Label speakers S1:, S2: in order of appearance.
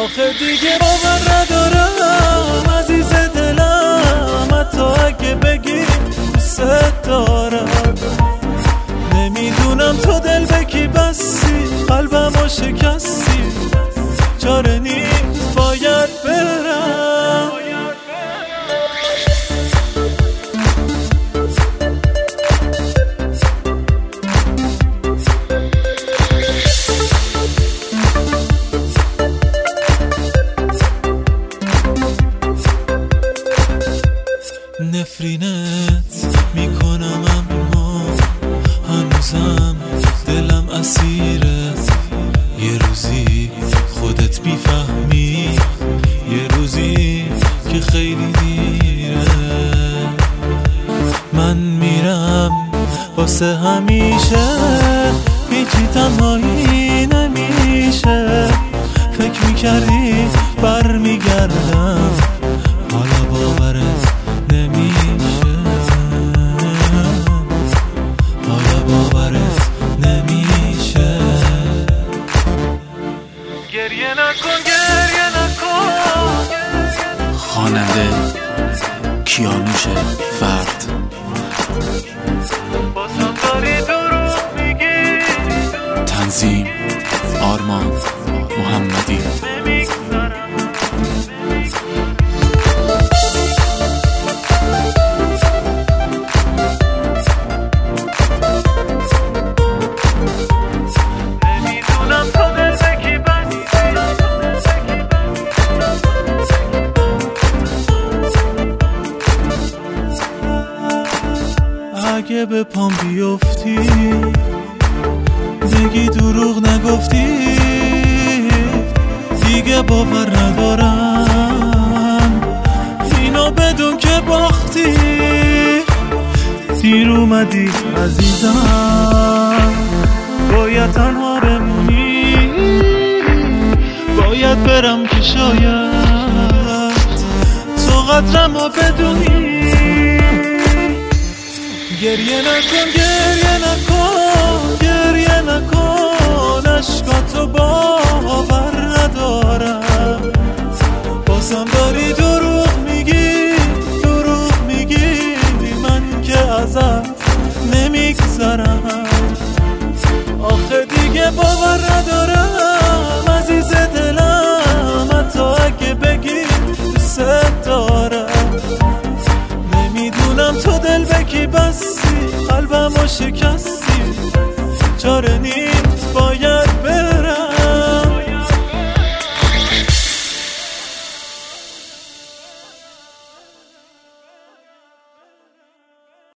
S1: آخه دیگه باور ندارم عزیز دلم، حتی اگه بگی دوست دارم. نمیدونم تو دل به کی بستی، قلبمو شکستی، چاره نیست باید برم. نفرینت میکنم اما هنوزم دلم اسیرت. یه روزی خودت میفهمی، یه روزی که خیلی دیره. من میرم واسه همیشه، هیچی تنهایی نمیشه. فکر میکردی برمیگردم، حالا باورت نمیشه، حالا باورت نمیشه. گریه نکن، گریه نکن.
S2: خواننده کیانوش فرد.
S1: بازم داری دروغ میگی.
S2: تنظیم آرمان محمدی.
S1: اگه به پام بیفتی بگی دروغ نگفتی، دیگه باور ندارم اینو بدون که باختی. دیر اومدی عزیزم، باید تنها بمونی، باید برم که شاید تو قدرمو بدونی. گریه نکن، گریه نکن، گریه نکن. عشقاتو باور ندارم، بازم داری دروغ میگی، دروغ میگی. من که ازت نمیگذرم. آخه دیگه باور ندارم عزیز دلم، حتی اگه بگی دوست دارم. نمیدونم تو دل به کی بستی، قلبمو شکستی، چاره نیست باید